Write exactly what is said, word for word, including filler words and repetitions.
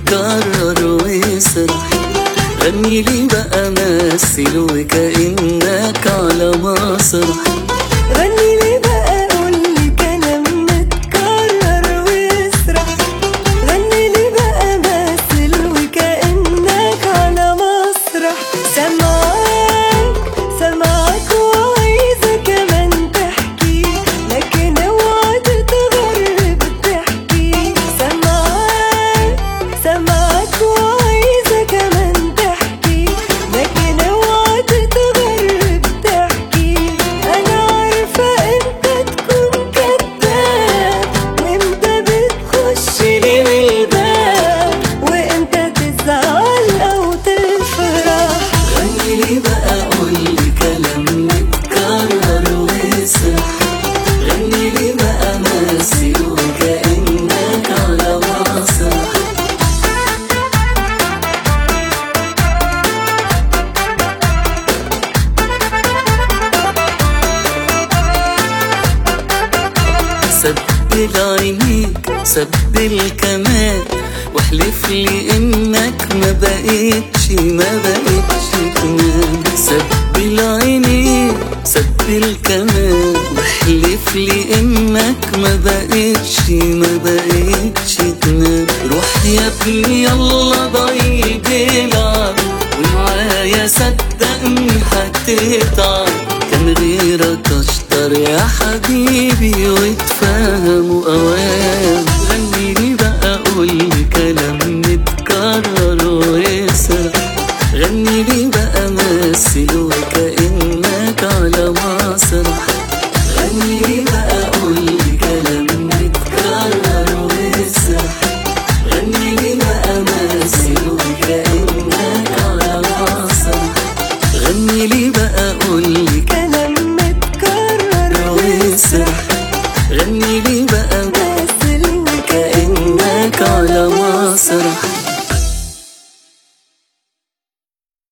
متكرر واسرح. غني لي بقى مثل وكأنك على مسرح. غني لي بقى قولي كلام متكرر واسرح. غني لي بقى مثل وكأنك على مسرح. سمعك سمعك وعايزة كمان تحكي، لكن اوعى تتغرب تحكي. سمعك سمعك وعايزة كمان تحكي، لكن اوعى تتغرب تحكي. انا عارفة انت تكون كداب، وانت بتخش لي من الباب، وانت تزعل او تفرح. غني لي بقى قولي كلام متكرر واسرح. غني لي بقى مثل وكأنك على مسرح. سبل عينيك سبل كمان، واحلف لي انك ما بقيتش ما بقيتش تنام. سبل عينيك سبل كمان، واحلف لي انك ما بقيتش ما بقيتش تنام. روح يا ابني يلا ضيق العب، ومعايا صدقني هتتعب. كان غيرك اشطر يا حبيبي واتفهموا اوام.